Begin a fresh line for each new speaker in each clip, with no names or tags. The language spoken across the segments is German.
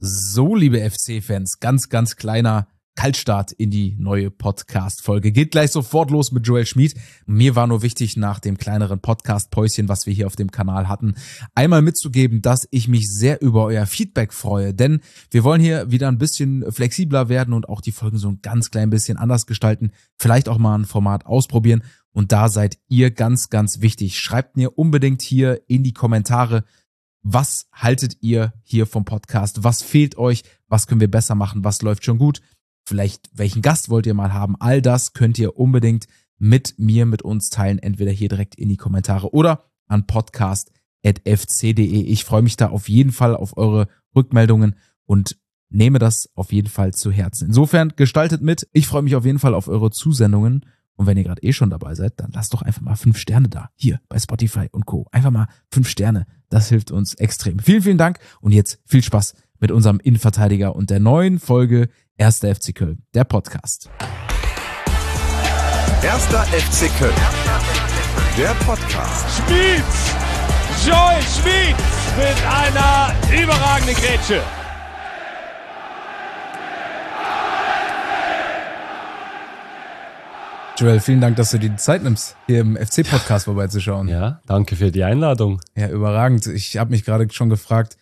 So, liebe FC-Fans, ganz kleiner Kaltstart in die neue Podcast-Folge. Geht gleich sofort los mit Joel Schmid. Mir war nur wichtig, nach dem kleineren Podcast-Päuschen, was wir hier auf dem Kanal hatten, einmal mitzugeben, dass ich mich sehr über euer Feedback freue. Denn wir wollen hier wieder ein bisschen flexibler werden und auch die Folgen so ein ganz klein bisschen anders gestalten. Vielleicht auch mal ein Format ausprobieren. Und da seid ihr ganz wichtig. Schreibt mir unbedingt hier in die Kommentare, was haltet ihr hier vom Podcast? Was fehlt euch? Was können wir besser machen? Was läuft schon gut? Vielleicht welchen Gast wollt ihr mal haben? All das könnt ihr unbedingt mit uns teilen. Entweder hier direkt in die Kommentare oder an podcast@fc.de. Ich freue mich da auf jeden Fall auf eure Rückmeldungen und nehme das auf jeden Fall zu Herzen. Insofern gestaltet mit. Ich freue mich auf jeden Fall auf eure Zusendungen. Und wenn ihr gerade schon dabei seid, dann lasst doch einfach mal 5 Sterne da. Hier bei Spotify und Co. Einfach mal 5 Sterne. Das hilft uns extrem. Vielen Dank und jetzt viel Spaß mit unserem Innenverteidiger und der neuen Folge 1. FC Köln, der Podcast.
1. FC Köln, der Podcast.
Schmid! Joel Schmid mit einer überragenden Grätsche.
Joel, vielen Dank, dass du dir die Zeit nimmst, hier im FC-Podcast vorbeizuschauen.
Ja, danke für die Einladung.
Ja, überragend. Ich habe mich gerade schon gefragt,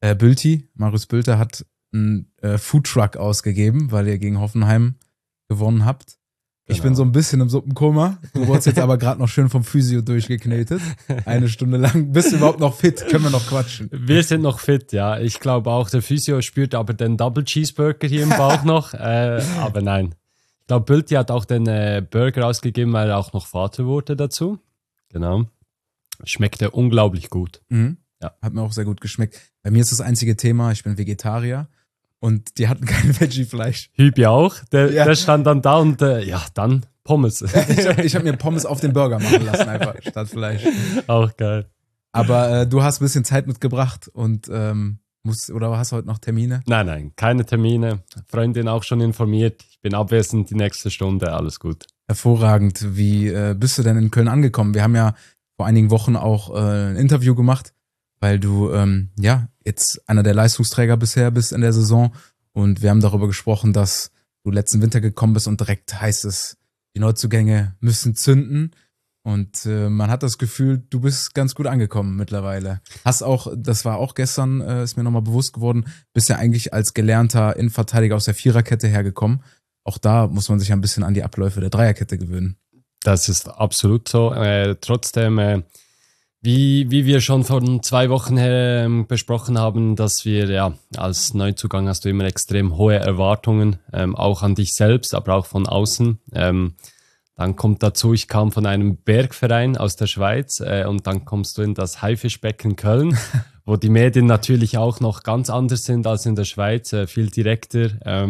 Marius Bülter hat einen Foodtruck ausgegeben, weil ihr gegen Hoffenheim gewonnen habt. Genau. Ich bin so ein bisschen im Suppenkoma. Du wurdest jetzt aber gerade noch schön vom Physio durchgeknetet. 1 Stunde lang. Bist du überhaupt noch fit? Können wir noch quatschen?
Wir sind noch fit, ja. Ich glaube auch, der Physio spürt aber den Double Cheeseburger hier im Bauch noch. Aber nein. Ich glaube, Bülti hat auch den Burger ausgegeben, weil er auch noch Vater wurde dazu. Genau. Schmeckte unglaublich gut.
Mhm. Ja, hat mir auch sehr gut geschmeckt. Bei mir ist das einzige Thema, ich bin Vegetarier und die hatten kein Veggie-Fleisch.
Hübi auch. Der stand dann da und dann Pommes.
Ich hab mir Pommes auf den Burger machen lassen, einfach statt Fleisch.
Auch geil.
Aber du hast ein bisschen Zeit mitgebracht und oder hast du heute noch Termine?
Nein, keine Termine. Freundin auch schon informiert. Ich bin abwesend die nächste Stunde, alles gut.
Hervorragend. Wie bist du denn in Köln angekommen? Wir haben ja vor einigen Wochen auch ein Interview gemacht, weil du jetzt einer der Leistungsträger bisher bist in der Saison und wir haben darüber gesprochen, dass du letzten Winter gekommen bist und direkt heißt es, die Neuzugänge müssen zünden. Und man hat das Gefühl, du bist ganz gut angekommen mittlerweile. Das war auch gestern, ist mir nochmal bewusst geworden, bist ja eigentlich als gelernter Innenverteidiger aus der Viererkette hergekommen. Auch da muss man sich ein bisschen an die Abläufe der Dreierkette gewöhnen.
Das ist absolut so. Trotzdem, wie wir schon vor 2 Wochen besprochen haben, dass wir als Neuzugang hast du immer extrem hohe Erwartungen, auch an dich selbst, aber auch von außen. Dann kommt dazu, ich kam von einem Bergverein aus der Schweiz und dann kommst du in das Haifischbecken Köln, wo die Medien natürlich auch noch ganz anders sind als in der Schweiz, viel direkter.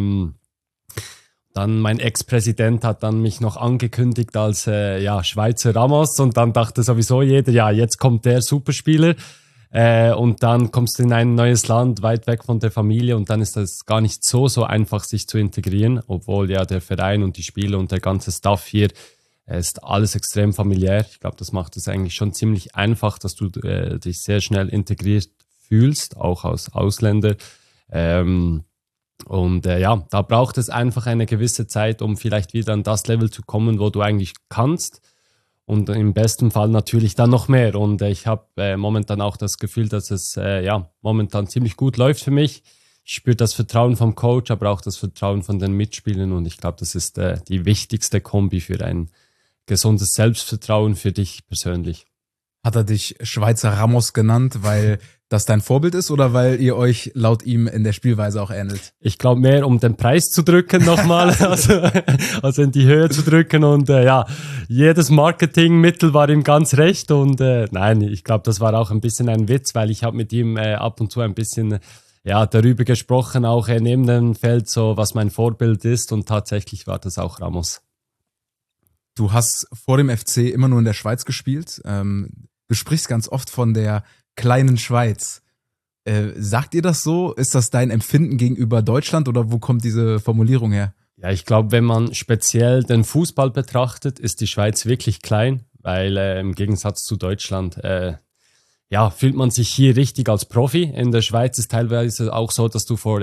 Dann mein Ex-Präsident hat dann mich noch angekündigt als Schweizer Ramos und dann dachte sowieso jeder, jetzt kommt der Superspieler. Und dann kommst du in ein neues Land, weit weg von der Familie und dann ist das gar nicht so einfach, sich zu integrieren, obwohl ja der Verein und die Spieler und der ganze Staff hier ist alles extrem familiär. Ich glaube, das macht es eigentlich schon ziemlich einfach, dass du dich sehr schnell integriert fühlst, auch als Ausländer. Da braucht es einfach eine gewisse Zeit, um vielleicht wieder an das Level zu kommen, wo du eigentlich kannst. Und im besten Fall natürlich dann noch mehr. Und ich habe momentan auch das Gefühl, dass es momentan ziemlich gut läuft für mich. Ich spüre das Vertrauen vom Coach, aber auch das Vertrauen von den Mitspielern. Und ich glaube, das ist die wichtigste Kombi für ein gesundes Selbstvertrauen für dich persönlich.
Hat er dich Schweizer Ramos genannt, weil das dein Vorbild ist oder weil ihr euch laut ihm in der Spielweise auch ähnelt?
Ich glaube mehr, um den Preis zu drücken nochmal, also in die Höhe zu drücken und jedes Marketingmittel war ihm ganz recht und nein, ich glaube, das war auch ein bisschen ein Witz, weil ich habe mit ihm ab und zu ein bisschen darüber gesprochen, auch neben dem Feld, so was mein Vorbild ist und tatsächlich war das auch Ramos.
Du hast vor dem FC immer nur in der Schweiz gespielt. Du sprichst ganz oft von der kleinen Schweiz. Sagt ihr das so? Ist das dein Empfinden gegenüber Deutschland oder wo kommt diese Formulierung her?
Ja, ich glaube, wenn man speziell den Fußball betrachtet, ist die Schweiz wirklich klein, weil im Gegensatz zu Deutschland fühlt man sich hier richtig als Profi. In der Schweiz ist teilweise auch so, dass du vor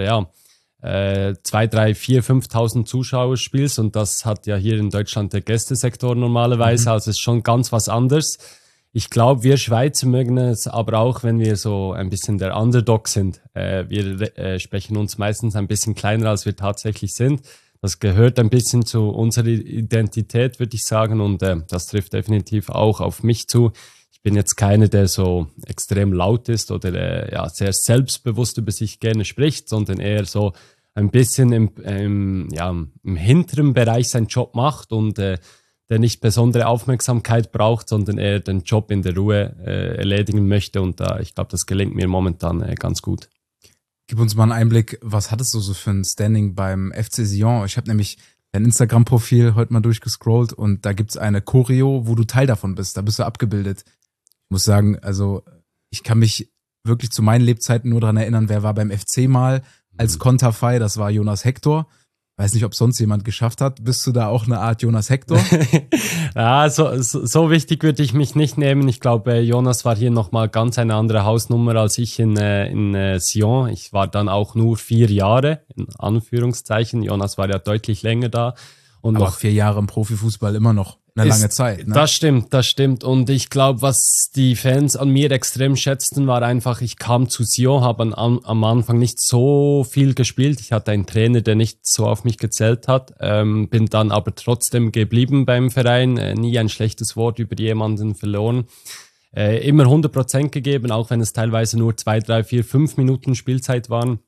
2, 3, 4, 5.000 Zuschauer spielst und das hat ja hier in Deutschland der Gästesektor normalerweise, also ist schon ganz was anderes. Ich glaube, wir Schweizer mögen es aber auch, wenn wir so ein bisschen der Underdog sind. Wir sprechen uns meistens ein bisschen kleiner, als wir tatsächlich sind. Das gehört ein bisschen zu unserer Identität, würde ich sagen, und das trifft definitiv auch auf mich zu. Ich bin jetzt keiner, der so extrem laut ist oder sehr selbstbewusst über sich gerne spricht, sondern eher so ein bisschen im hinteren Bereich seinen Job macht und der nicht besondere Aufmerksamkeit braucht, sondern eher den Job in der Ruhe erledigen möchte. Und ich glaube, das gelingt mir momentan ganz gut.
Gib uns mal einen Einblick, was hattest du so für ein Standing beim FC Sion? Ich habe nämlich dein Instagram-Profil heute mal durchgescrollt und da gibt's eine Choreo, wo du Teil davon bist. Da bist du abgebildet. Ich muss sagen, also ich kann mich wirklich zu meinen Lebzeiten nur daran erinnern, wer war beim FC mal als Konterfei, das war Jonas Hector. Weiß nicht, ob sonst jemand geschafft hat. Bist du da auch eine Art Jonas Hector?
Ja, so wichtig würde ich mich nicht nehmen. Ich glaube, Jonas war hier nochmal ganz eine andere Hausnummer als ich in Sion. Ich war dann auch nur 4 Jahre, in Anführungszeichen. Jonas war ja deutlich länger da. Und
aber
noch
4 Jahre im Profifußball immer noch eine lange Zeit. Ne?
Das stimmt. Und ich glaube, was die Fans an mir extrem schätzten, war einfach, ich kam zu Sion, habe am Anfang nicht so viel gespielt. Ich hatte einen Trainer, der nicht so auf mich gezählt hat. Bin dann aber trotzdem geblieben beim Verein. Nie ein schlechtes Wort über jemanden verloren. Immer 100% gegeben, auch wenn es teilweise nur 2, 3, 4, 5 Minuten Spielzeit waren.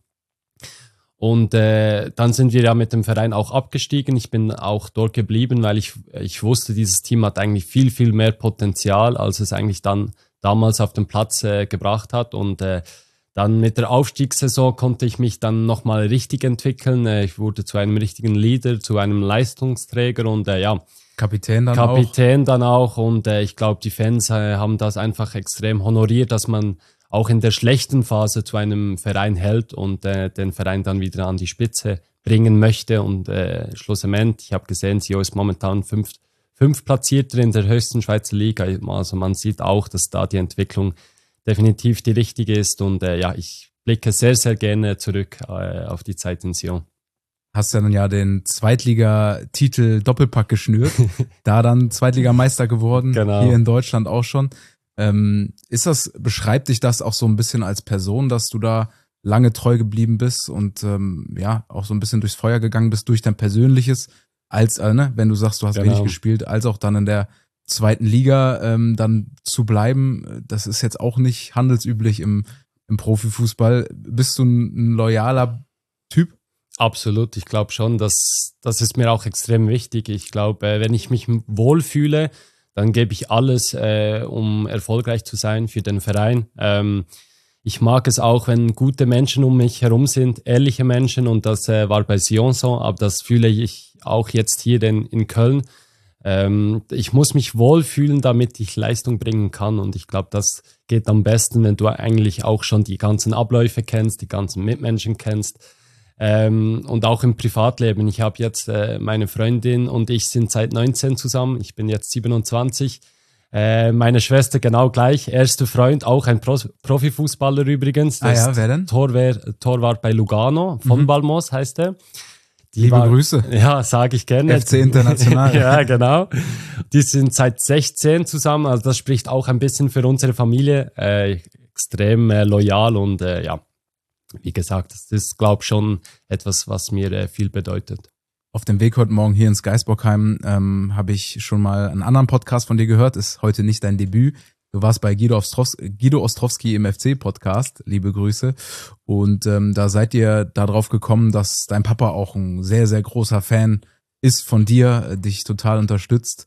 Und dann sind wir ja mit dem Verein auch abgestiegen. Ich bin auch dort geblieben, weil ich wusste, dieses Team hat eigentlich viel, viel mehr Potenzial, als es eigentlich dann damals auf den Platz gebracht hat. Und dann mit der Aufstiegssaison konnte ich mich dann nochmal richtig entwickeln. Ich wurde zu einem richtigen Leader, zu einem Leistungsträger und
Kapitän dann auch.
Und ich glaube, die Fans haben das einfach extrem honoriert, dass man auch in der schlechten Phase zu einem Verein hält und den Verein dann wieder an die Spitze bringen möchte. Und schlussendlich, ich habe gesehen, Sion ist momentan 5 Platzierter in der höchsten Schweizer Liga. Also man sieht auch, dass da die Entwicklung definitiv die richtige ist. Und ich blicke sehr, sehr gerne zurück auf die Zeit in Sion.
Hast ja dann den Zweitligatitel Doppelpack geschnürt, da dann Zweitligameister geworden,
genau.
Hier in Deutschland auch schon. Beschreibt dich das auch so ein bisschen als Person, dass du da lange treu geblieben bist und auch so ein bisschen durchs Feuer gegangen bist, durch dein Persönliches, als wenn du sagst, du hast wenig gespielt, als auch dann in der zweiten Liga dann zu bleiben. Das ist jetzt auch nicht handelsüblich im Profifußball. Bist du ein loyaler Typ?
Absolut, ich glaube schon, das ist mir auch extrem wichtig. Ich glaube, wenn ich mich wohlfühle, dann gebe ich alles, um erfolgreich zu sein für den Verein. Ich mag es auch, wenn gute Menschen um mich herum sind, ehrliche Menschen, und das war bei Sion so, aber das fühle ich auch jetzt hier in Köln. Ich muss mich wohlfühlen, damit ich Leistung bringen kann, und ich glaube, das geht am besten, wenn du eigentlich auch schon die ganzen Abläufe kennst, die ganzen Mitmenschen kennst. Und auch im Privatleben. Ich habe jetzt meine Freundin und ich sind seit 19 zusammen. Ich bin jetzt 27. Meine Schwester genau gleich. Erster Freund, auch ein Profifußballer übrigens.
Wer denn?
Torwart bei Lugano, von Balmos heißt er.
Liebe Grüße.
Ja, sage ich gerne.
FC International.
Ja, genau. Die sind seit 16 zusammen. Also das spricht auch ein bisschen für unsere Familie. Extrem loyal und wie gesagt, das ist, glaube ich, schon etwas, was mir viel bedeutet.
Auf dem Weg heute Morgen hier ins Geisbockheim habe ich schon mal einen anderen Podcast von dir gehört. Ist heute nicht dein Debüt. Du warst bei Guido Ostrowski im FC-Podcast. Liebe Grüße. Und da seid ihr darauf gekommen, dass dein Papa auch ein sehr, sehr großer Fan ist von dir, dich total unterstützt.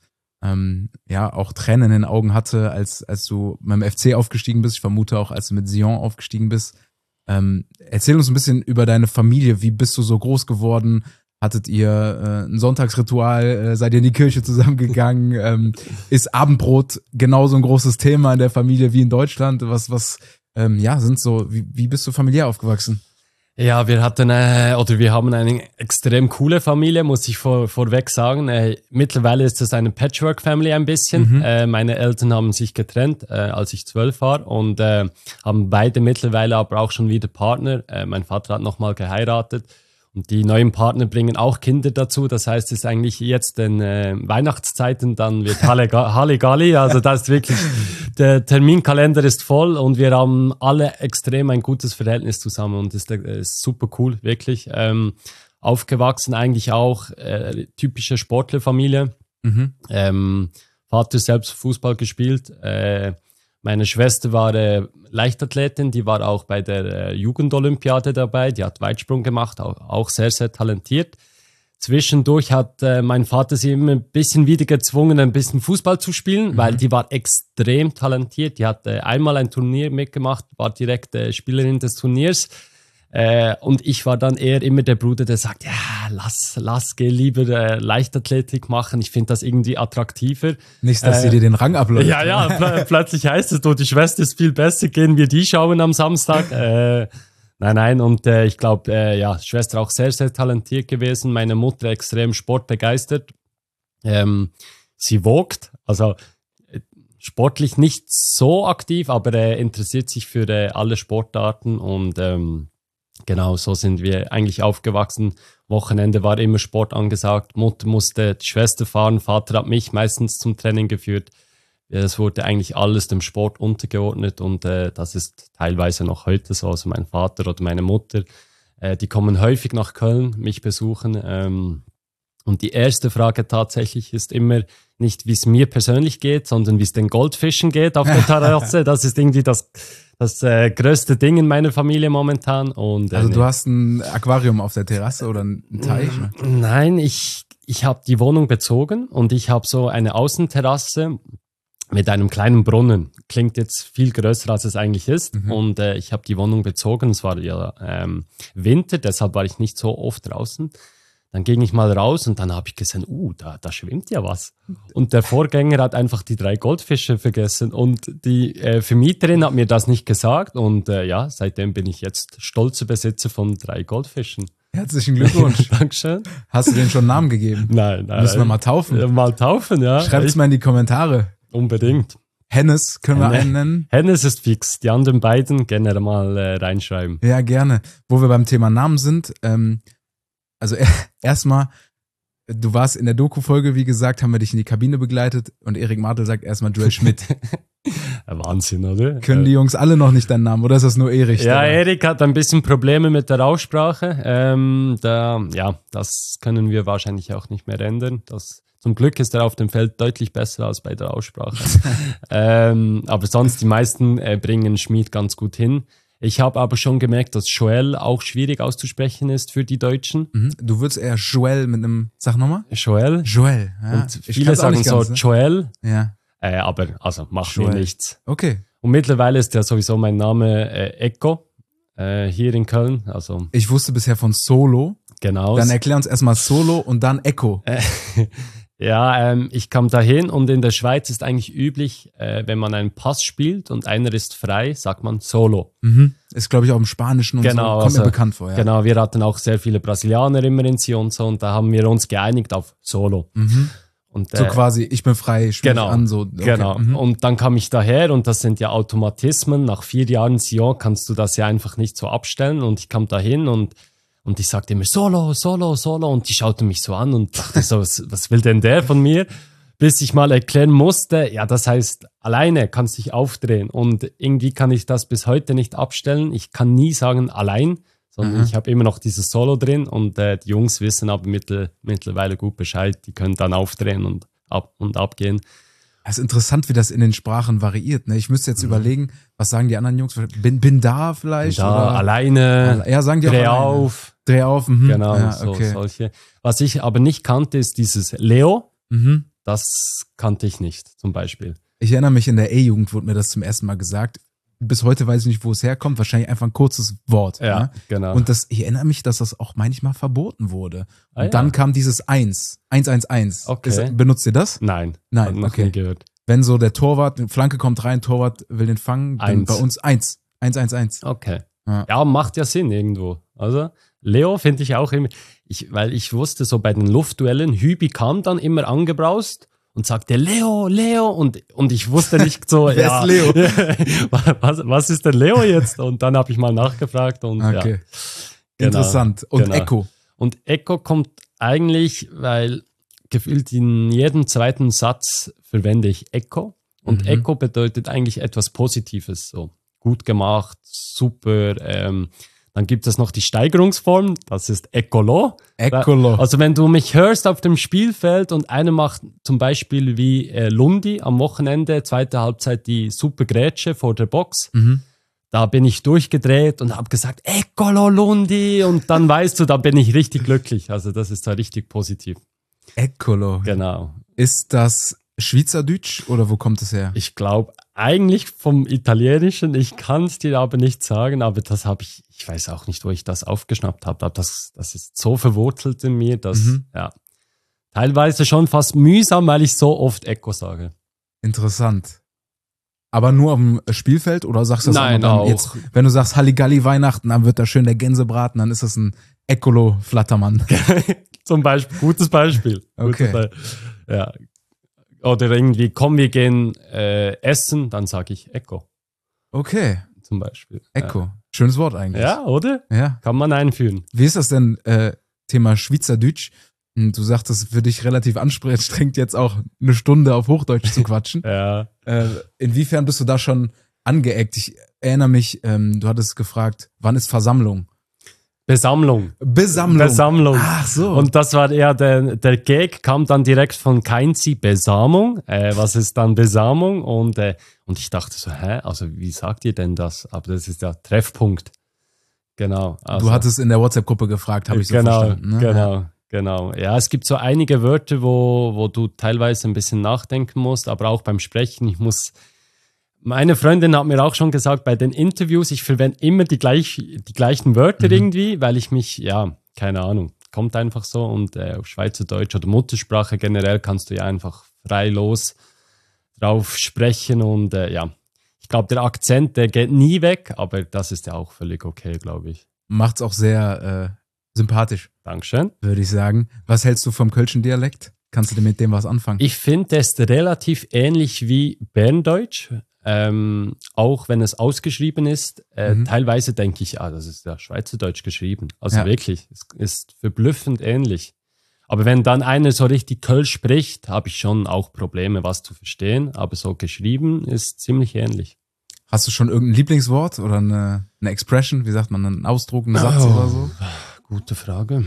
Auch Tränen in den Augen hatte, als du mit dem FC aufgestiegen bist. Ich vermute auch, als du mit Sion aufgestiegen bist. Erzähl uns ein bisschen über deine Familie. Wie bist du so groß geworden? Hattet ihr ein Sonntagsritual? Seid ihr in die Kirche zusammengegangen? Ist Abendbrot genauso ein großes Thema in der Familie wie in Deutschland? Wie bist du familiär aufgewachsen?
Ja, wir haben eine extrem coole Familie, muss ich vorweg sagen. Mittlerweile ist es eine Patchwork-Family ein bisschen. Meine Eltern haben sich getrennt, als ich 12 war und haben beide mittlerweile aber auch schon wieder Partner. Mein Vater hat nochmal geheiratet und die neuen Partner bringen auch Kinder dazu. Das heißt, es ist eigentlich jetzt in Weihnachtszeiten, dann wird Halligalli. Also das ist wirklich, der Terminkalender ist voll und wir haben alle extrem ein gutes Verhältnis zusammen und ist super cool, wirklich. Aufgewachsen eigentlich auch, typische Sportlerfamilie. Vater selbst Fußball gespielt. Meine Schwester war Leichtathletin, die war auch bei der Jugendolympiade dabei, die hat Weitsprung gemacht, auch sehr, sehr talentiert. Zwischendurch hat mein Vater sie immer ein bisschen wieder gezwungen, ein bisschen Fußball zu spielen, weil die war extrem talentiert. Die hat einmal ein Turnier mitgemacht, war direkt Spielerin des Turniers. Und ich war dann eher immer der Bruder, der sagt, ja, lass, geh lieber Leichtathletik machen. Ich finde das irgendwie attraktiver.
Nicht, dass sie dir den Rang abläuft.
Ja, plötzlich heißt es, die Schwester ist viel besser, gehen wir die schauen am Samstag. Nein, und ich glaube, Schwester auch sehr, sehr talentiert gewesen. Meine Mutter extrem sportbegeistert. Sie wogt, also sportlich nicht so aktiv, aber interessiert sich für alle Sportarten und genau, so sind wir eigentlich aufgewachsen. Wochenende war immer Sport angesagt. Mutter musste die Schwester fahren, Vater hat mich meistens zum Training geführt. Es wurde eigentlich alles dem Sport untergeordnet und das ist teilweise noch heute so. Also mein Vater oder meine Mutter, die kommen häufig nach Köln, mich besuchen. Und die erste Frage tatsächlich ist immer nicht, wie es mir persönlich geht, sondern wie es den Goldfischen geht auf der Terrasse. Das ist irgendwie das größte Ding in meiner Familie momentan. Und,
also du hast ein Aquarium auf der Terrasse oder einen Teich?
Nein, ich habe die Wohnung bezogen und ich habe so eine Außenterrasse mit einem kleinen Brunnen. Klingt jetzt viel größer, als es eigentlich ist. Und ich habe die Wohnung bezogen. Es war ja Winter, deshalb war ich nicht so oft draußen. Dann ging ich mal raus und dann habe ich gesehen, da schwimmt ja was. Und der Vorgänger hat einfach die 3 Goldfische vergessen und die Vermieterin hat mir das nicht gesagt und seitdem bin ich jetzt stolzer Besitzer von 3 Goldfischen.
Herzlichen Glückwunsch.
Dankeschön.
Hast du denen schon einen Namen gegeben?
Nein.
Müssen wir mal taufen?
Ja, mal taufen, ja.
Schreibt es mal in die Kommentare.
Unbedingt.
Hennes, können wir einen nennen?
Hennes ist fix. Die anderen beiden gerne mal reinschreiben.
Ja, gerne. Wo wir beim Thema Namen sind, also erstmal, du warst in der Doku-Folge, wie gesagt, haben wir dich in die Kabine begleitet und Erik Martel sagt erstmal Joel Schmidt.
Wahnsinn, oder?
Können die Jungs alle noch nicht deinen Namen oder ist das nur Erich?
Ja, Erik hat ein bisschen Probleme mit der Aussprache. Das können wir wahrscheinlich auch nicht mehr ändern. Zum Glück ist er auf dem Feld deutlich besser als bei der Aussprache. Aber sonst, die meisten bringen Schmied ganz gut hin. Ich habe aber schon gemerkt, dass Joel auch schwierig auszusprechen ist für die Deutschen.
Du würdest eher Joel mit einem, sag nochmal?
Joel.
Ja.
Und viele sagen so ganz, Joel.
Ja.
Aber also macht mir nichts.
Okay.
Und mittlerweile ist ja sowieso mein Name Echo hier in Köln. Also
ich wusste bisher von Solo.
Genau.
Dann erklär uns erstmal Solo und dann Echo.
Ja, ich kam dahin und in der Schweiz ist eigentlich üblich, wenn man einen Pass spielt und einer ist frei, sagt man Solo.
Ist, glaube ich, auch im Spanischen und so. Kommt mir bekannt vor. Ja.
Genau, wir hatten auch sehr viele Brasilianer immer in Sion und so und da haben wir uns geeinigt auf Solo. Und,
so quasi, ich bin frei, spiel
genau,
an. So. Okay.
Genau, und dann kam ich daher und das sind ja Automatismen. Nach 4 Jahren Sion kannst du das ja einfach nicht so abstellen und ich kam dahin und ich sagte immer Solo, Solo, Solo und die schaute mich so an und dachte so, was will denn der von mir? Bis ich mal erklären musste, ja, das heißt, alleine kannst dich aufdrehen und irgendwie kann ich das bis heute nicht abstellen. Ich kann nie sagen allein, sondern ich habe immer noch dieses Solo drin und die Jungs wissen aber mittlerweile gut Bescheid, die können dann aufdrehen und abgehen.
Es ist interessant, wie das in den Sprachen variiert. Ne? Ich müsste jetzt überlegen, was sagen die anderen Jungs? Bin da vielleicht?
Bin da,
oder?
alleine,
ja, sagen die
dreh
auch
auf.
Dreh auf.
Genau,
ja,
solche. Was ich aber nicht kannte, ist dieses Leo. Das kannte ich nicht, zum Beispiel.
Ich erinnere mich, in der E-Jugend wurde mir das zum ersten Mal gesagt. Bis heute weiß ich nicht, wo es herkommt. Wahrscheinlich einfach ein kurzes Wort.
Ja,
ne?
genau.
Und ich erinnere mich, dass das auch manchmal verboten wurde. Und dann kam dieses 111.
Okay.
Benutzt ihr das?
Nein,
noch
nie gehört.
Wenn so der Torwart, eine Flanke kommt rein, Torwart will den fangen, dann bei uns 111.
Okay. Ja, macht ja Sinn irgendwo. Also Leo finde ich auch immer, weil ich wusste so bei den Luftduellen, Hübi kam dann immer angebraust und sagte Leo und ich wusste nicht so,
Wer ist Leo?
was ist denn Leo jetzt? Und dann habe ich mal nachgefragt und
Okay.
ja. Genau,
Interessant. Und
genau.
Echo.
Und Echo kommt eigentlich, weil gefühlt in jedem zweiten Satz verwende ich Echo. Und Echo bedeutet eigentlich etwas Positives. So gut gemacht, super. Dann gibt es noch die Steigerungsform, das ist Ecolo.
Ecolo.
Also wenn du mich hörst auf dem Spielfeld und einer macht zum Beispiel wie Lundi am Wochenende, zweite Halbzeit die super Grätsche vor der Box. Da bin ich durchgedreht und habe gesagt, Ecolo Lundi. Und dann weißt du, da bin ich richtig glücklich. Also das ist da richtig positiv.
Ecolo.
Genau.
Ist das Schweizerdeutsch oder wo kommt es her?
Ich glaube eigentlich vom Italienischen, ich kann es dir aber nicht sagen, aber das habe ich weiß auch nicht, wo ich das aufgeschnappt habe, aber das ist so verwurzelt in mir, dass, ja, teilweise schon fast mühsam, weil ich so oft Echo sage.
Interessant. Aber nur auf dem Spielfeld oder sagst du das
Nein,
dann
auch.
jetzt, wenn du sagst Halligalli Weihnachten, dann wird da schön der Gänsebraten, dann ist das ein Ecolo-Flattermann.
Zum Beispiel, gutes Beispiel.
Okay.
Ja. Oder irgendwie, komm, wir gehen essen, dann sage ich Echo.
Okay,
Zum Beispiel.
Echo. Schönes Wort eigentlich.
Ja, oder?
Ja.
Kann man einführen.
Wie ist das denn, Thema Schweizerdeutsch? Du sagtest, für dich relativ anstrengend, jetzt auch eine Stunde auf Hochdeutsch zu quatschen.
Ja.
Inwiefern bist du da schon angeeckt? Ich erinnere mich, du hattest gefragt, wann ist Versammlung?
Besammlung.
Besammlung. Ach so.
Und das war eher der Gag, kam dann direkt von Keinzi, Besamung. Was ist dann Besamung? Und ich dachte so, also wie sagt ihr denn das? Aber das ist der Treffpunkt. Genau. Also,
du hattest in der WhatsApp-Gruppe gefragt, habe ich so verstanden. Ne?
Genau. Ja, es gibt so einige Wörter, wo du teilweise ein bisschen nachdenken musst, aber auch beim Sprechen. Meine Freundin hat mir auch schon gesagt, bei den Interviews, ich verwende immer die gleichen Wörter irgendwie, weil ich mich, ja, keine Ahnung, kommt einfach so. Und auf Schweizerdeutsch oder Muttersprache generell kannst du ja einfach frei los drauf sprechen. Und ja, ich glaube, der Akzent, der geht nie weg, aber das ist ja auch völlig okay, glaube ich.
Macht's auch sehr sympathisch,
Dankeschön.
würde ich sagen. Was hältst du vom kölschen Dialekt? Kannst du mit dem was anfangen?
Ich finde, der ist relativ ähnlich wie Berndeutsch. Auch wenn es ausgeschrieben ist, teilweise denke ich, das ist ja Schweizerdeutsch geschrieben. Also wirklich, es ist verblüffend ähnlich. Aber wenn dann einer so richtig Kölsch spricht, habe ich schon auch Probleme, was zu verstehen. Aber so geschrieben ist ziemlich ähnlich.
Hast du schon irgendein Lieblingswort oder eine Expression? Wie sagt man, einen Ausdruck, einen Satz oder so?
Gute Frage.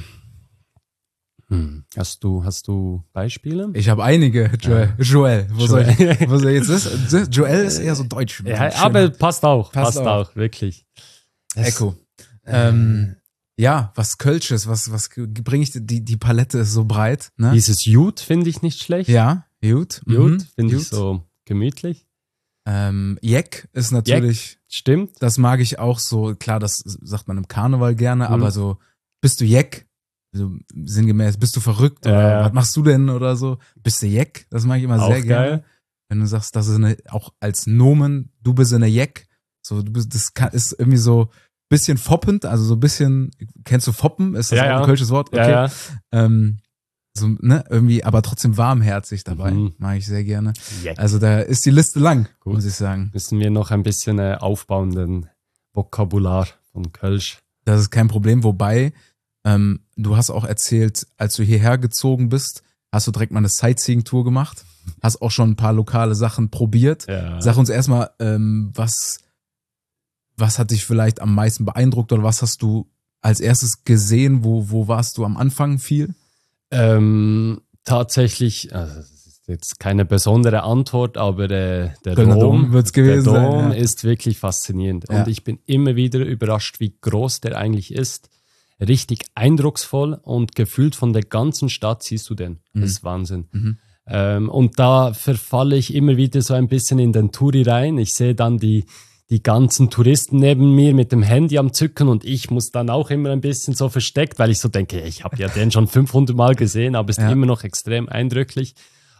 Hast du Beispiele?
Ich habe einige, Joel. Wo soll ich jetzt das? Joel ist eher so deutsch.
Ja, aber passt auch, wirklich.
Echo. Ja, was Kölsches, was bringe ich, die Palette ist so breit. Ne?
Dieses Jut finde ich nicht schlecht.
Ja, Jut.
Jut finde ich so gemütlich.
Jeck ist natürlich,
Jeck, stimmt.
Das mag ich auch so, klar, das sagt man im Karneval gerne, aber so, bist du Jeck? So sinngemäß, bist du verrückt oder was machst du denn oder so? Bist du Jeck? Das mag ich immer
auch
sehr gerne.
Geil.
Wenn du sagst, das ist auch als Nomen, du bist eine Jeck, so ist irgendwie so bisschen foppend, also so ein bisschen, kennst du Foppen? Ist das auch ein kölsches Wort? Okay.
Ja.
So, ne, irgendwie, aber trotzdem warmherzig dabei. Mag ich sehr gerne.
Jeck.
Also da ist die Liste lang, muss ich sagen.
Müssen wir noch ein bisschen aufbauenden Vokabular von Kölsch.
Das ist kein Problem, wobei du hast auch erzählt, als du hierher gezogen bist, hast du direkt mal eine Sightseeing-Tour gemacht, hast auch schon ein paar lokale Sachen probiert.
Ja.
Sag uns erstmal, was hat dich vielleicht am meisten beeindruckt oder was hast du als erstes gesehen? Wo warst du am Anfang viel?
Tatsächlich, also das ist jetzt keine besondere Antwort, aber der
Dom wird's gewesen
der Dom
sein,
ist wirklich faszinierend.
Ja.
Und ich bin immer wieder überrascht, wie groß der eigentlich ist. Richtig eindrucksvoll und gefühlt von der ganzen Stadt siehst du den. Das ist Wahnsinn. Und da verfalle ich immer wieder so ein bisschen in den Touri rein. Ich sehe dann die ganzen Touristen neben mir mit dem Handy am Zücken und ich muss dann auch immer ein bisschen so versteckt, weil ich so denke, ich habe ja den schon 500 Mal gesehen, aber ist immer noch extrem eindrücklich.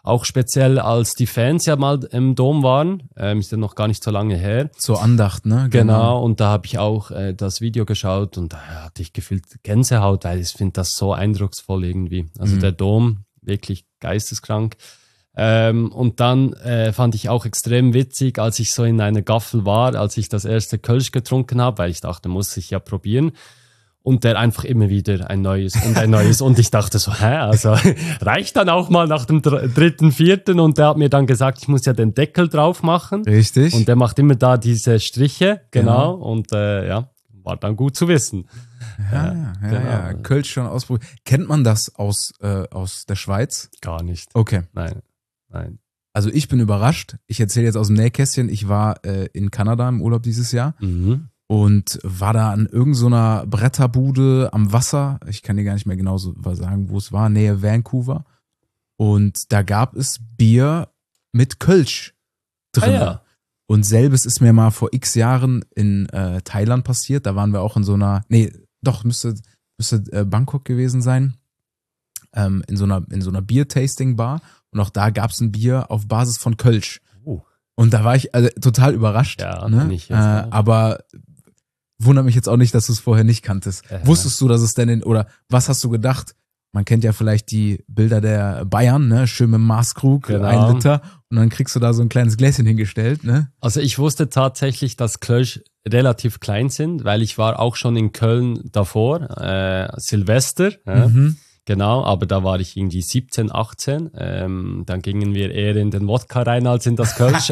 Auch speziell, als die Fans ja mal im Dom waren, ist ja noch gar nicht so lange her.
Zur Andacht, ne?
Genau, und da habe ich auch das Video geschaut und da hatte ich gefühlt Gänsehaut, weil ich finde das so eindrucksvoll irgendwie. Also der Dom, wirklich geisteskrank. Und dann fand ich auch extrem witzig, als ich so in einer Gaffel war, als ich das erste Kölsch getrunken habe, weil ich dachte, muss ich ja probieren. Und der einfach immer wieder ein neues und ein neues. Und ich dachte so, also reicht dann auch mal nach dem dritten, vierten. Und der hat mir dann gesagt, ich muss ja den Deckel drauf machen.
Richtig.
Und der macht immer da diese Striche, genau. Und ja, war dann gut zu wissen.
Ja. Kölsch schon ausprobiert. Kennt man das aus der Schweiz?
Gar nicht.
Okay.
Nein.
Also ich bin überrascht. Ich erzähle jetzt aus dem Nähkästchen. Ich war in Kanada im Urlaub dieses Jahr
Mhm.
und war da an irgendeiner Bretterbude am Wasser. Ich kann dir gar nicht mehr genau so sagen, wo es war. Nähe Vancouver. Und da gab es Bier mit Kölsch drin.
Ja.
Und selbes ist mir mal vor x Jahren in Thailand passiert. Da waren wir auch in so einer, müsste Bangkok gewesen sein. In so einer Bier-Tasting-Bar. Und auch da gab es ein Bier auf Basis von Kölsch.
Oh.
Und da war ich total überrascht.
Ja,
ne?
nicht jetzt auch.
Aber wundert mich jetzt auch nicht, dass du es vorher nicht kanntest. Wusstest du, dass es denn oder was hast du gedacht? Man kennt ja vielleicht die Bilder der Bayern, ne? Schön mit dem Maßkrug,
Genau.
1 Liter. Und dann kriegst du da so ein kleines Gläschen hingestellt, ne?
Also ich wusste tatsächlich, dass Kölsch relativ klein sind, weil ich war auch schon in Köln davor, Silvester, genau, aber da war ich irgendwie 17, 18, dann gingen wir eher in den Wodka rein als in das Kölsch,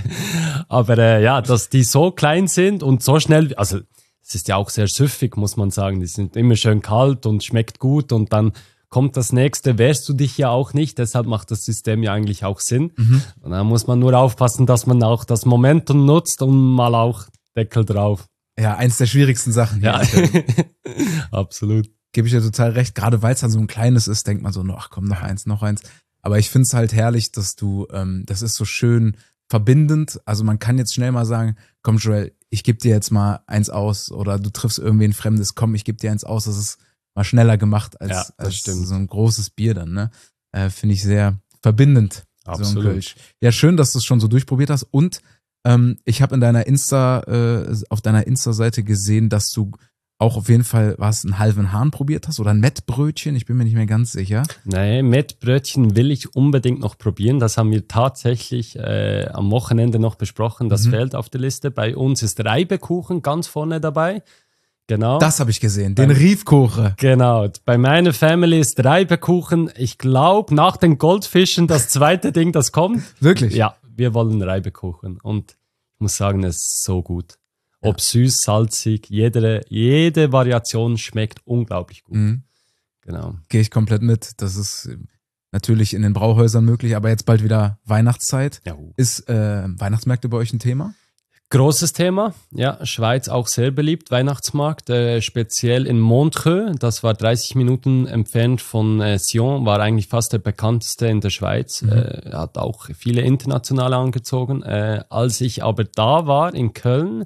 aber ja, dass die so klein sind und so schnell, also es ist ja auch sehr süffig, muss man sagen, die sind immer schön kalt und schmeckt gut und dann kommt das nächste, wehrst du dich ja auch nicht, deshalb macht das System ja eigentlich auch Sinn. Und dann muss man nur aufpassen, dass man auch das Momentum nutzt und mal auch Deckel drauf.
Ja, eins der schwierigsten Sachen hier.
Ja, absolut.
Gebe ich dir total recht. Gerade weil es dann so ein kleines ist, denkt man so, ach komm, noch eins. Aber ich finde es halt herrlich, dass du, das ist so schön verbindend. Also man kann jetzt schnell mal sagen, komm Joel, ich gebe dir jetzt mal eins aus oder du triffst irgendwen Fremdes, komm, ich gebe dir eins aus. Das ist mal schneller gemacht als so ein großes Bier dann, ne? Finde ich sehr verbindend.
Absolut.
So ein Kölsch. Ja, schön, dass du es schon so durchprobiert hast. Und ich habe in deiner auf deiner Insta-Seite gesehen, dass du auch auf jeden Fall einen halben Hahn probiert hast oder ein Mettbrötchen, ich bin mir nicht mehr ganz sicher.
Nee, Mettbrötchen will ich unbedingt noch probieren. Das haben wir tatsächlich am Wochenende noch besprochen. Das fehlt auf der Liste. Bei uns ist Reibekuchen ganz vorne dabei. Genau.
Das habe ich gesehen, den Riefkocher.
Genau. Bei meiner Family ist Reibekuchen, ich glaube, nach den Goldfischen das zweite Ding, das kommt.
Wirklich?
Ja, wir wollen Reibekuchen. Und ich muss sagen, es ist so gut. Ob süß, salzig, jede Variation schmeckt unglaublich gut. Genau.
Gehe ich komplett mit. Das ist natürlich in den Brauhäusern möglich, aber jetzt bald wieder Weihnachtszeit.
Ja.
Ist Weihnachtsmärkte bei euch ein Thema?
Großes Thema, ja, Schweiz auch sehr beliebt, Weihnachtsmarkt, speziell in Montreux, das war 30 Minuten entfernt von Sion, war eigentlich fast der bekannteste in der Schweiz, hat auch viele Internationale angezogen. Als ich aber da war in Köln,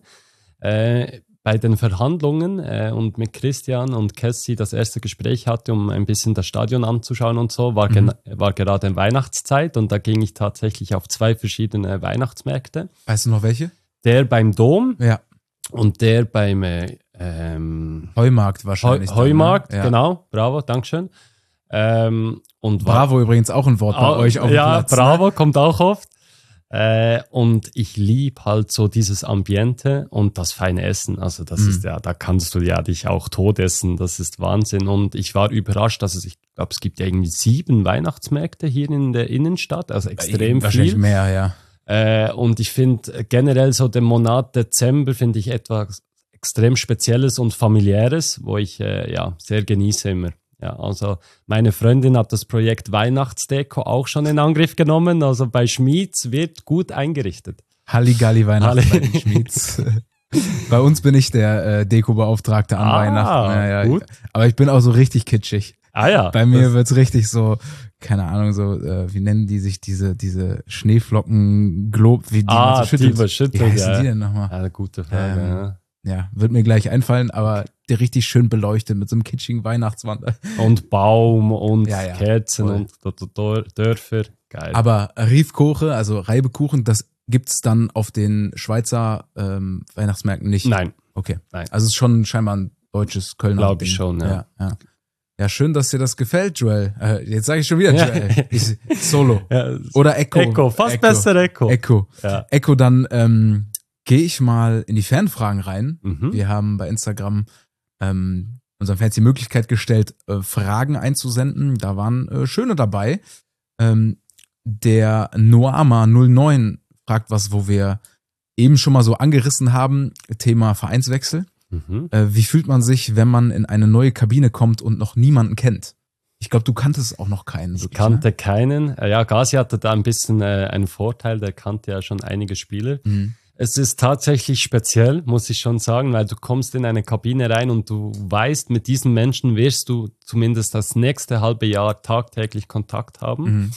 bei den Verhandlungen und mit Christian und Cassie das erste Gespräch hatte, um ein bisschen das Stadion anzuschauen und so, war gerade Weihnachtszeit und da ging ich tatsächlich auf 2 verschiedene Weihnachtsmärkte.
Weißt du noch welche?
Der beim Dom und der beim
Heumarkt wahrscheinlich.
Heumarkt,
dann, ne? Ja.
Genau, bravo, dankeschön. Und
Bravo übrigens auch ein Wort bei euch auf dem Platz.
Ja, bravo,
ne?
kommt auch oft. Und ich liebe halt so dieses Ambiente und das feine Essen. Also das ist ja, da kannst du ja dich auch tot essen. Das ist Wahnsinn. Und ich war überrascht, dass ich glaube, es gibt ja irgendwie 7 Weihnachtsmärkte hier in der Innenstadt. Also extrem
Wahrscheinlich
viel.
mehr, ja.
Und ich finde generell so den Monat Dezember finde ich etwas extrem Spezielles und Familiäres, wo ich sehr genieße immer. Ja, also meine Freundin hat das Projekt Weihnachtsdeko auch schon in Angriff genommen. Also bei Schmieds wird gut eingerichtet.
Halligalli Weihnachten bei den Schmieds. Bei uns bin ich der Deko-Beauftragte an Weihnachten. Ja,
gut.
Aber ich bin auch so richtig kitschig.
Ah ja.
Bei mir wird's richtig so, keine Ahnung, so, wie nennen die sich diese Schneeflocken, wie die man so schüttelt. Wie heißen die denn nochmal?
Ja, gute Frage.
Ja, wird mir gleich einfallen, aber der richtig schön beleuchtet mit so einem kitschigen Weihnachtswand.
Und Baum und
Ja,
Kerzen
voll.
und Dörfer. Geil.
Aber Riefkoche, also Reibekuchen, das gibt's dann auf den Schweizer Weihnachtsmärkten nicht?
Nein.
Okay.
Nein.
Also es ist schon scheinbar ein deutsches Kölner
Glaube ich
Ding.
schon, ja.
Ja, schön, dass dir das gefällt, Joel. Jetzt sage ich schon wieder Joel. Solo.
Ja,
Oder Echo.
Echo, fast besser Echo. Ja.
Echo, dann gehe ich mal in die Fanfragen rein.
Mhm.
Wir haben bei Instagram unseren Fans die Möglichkeit gestellt, Fragen einzusenden. Da waren schöne dabei. Der Noama09 fragt was, wo wir eben schon mal so angerissen haben, Thema Vereinswechsel.
Mhm.
Wie fühlt man sich, wenn man in eine neue Kabine kommt und noch niemanden kennt? Ich glaube, du kanntest auch noch keinen.
Ich
wirklich,
kannte keinen. Ja, Gazi hatte da ein bisschen einen Vorteil, der kannte ja schon einige Spieler.
Mhm.
Es ist tatsächlich speziell, muss ich schon sagen, weil du kommst in eine Kabine rein und du weißt, mit diesen Menschen wirst du zumindest das nächste halbe Jahr tagtäglich Kontakt haben.
Mhm.